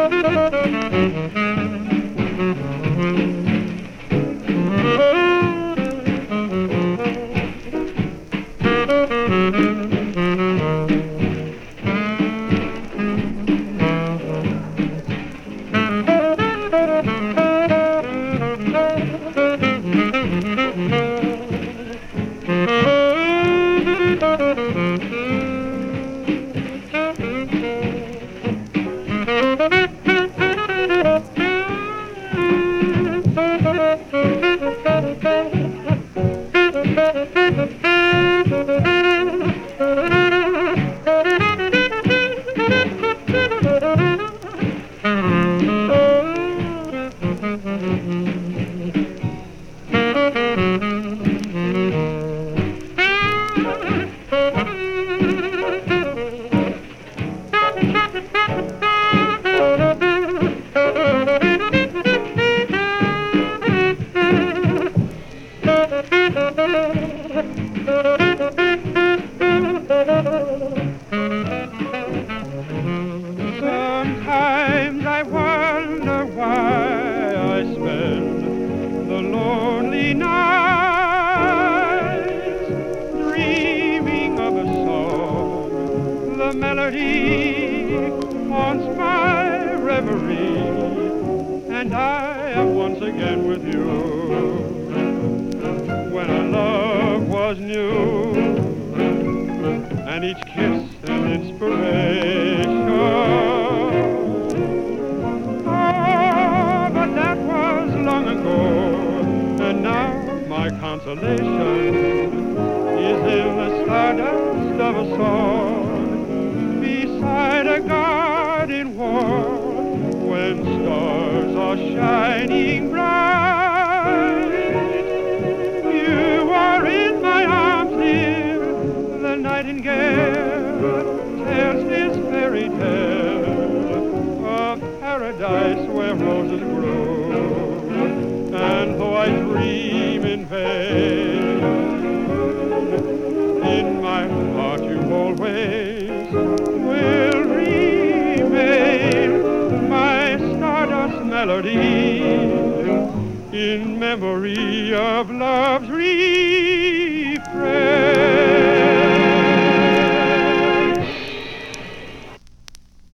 Sometimes I wonder why I spend the lonely nights dreaming of a song. The melody haunts my reverie, and I am once again with you. When our love was new, and each kiss an inspiration. Oh, but that was long ago, and now my consolation is in the stardust of a song beside a garden wall when stars are shining bright. You are in my arms, dear. The nightingale tells this fairy tale of paradise where roses grow. And though I dream in vain, in my heart you always will remain my stardust melody in memory of love's refrain.